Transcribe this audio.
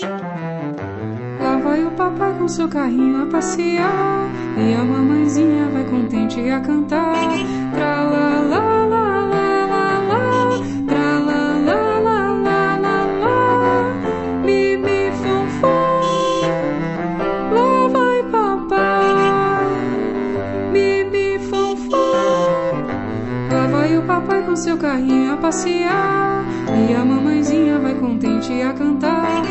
Lá vai o papai com seu carrinho a passear, e a mamãezinha vai contente a cantar. Tra la la la la la la, tra la la la la la la, mi mi fom fom. Lá vai papai, mi mi fom fom. Lá vai o papai com seu carrinho a passear, e a mamãezinha vai contente a cantar.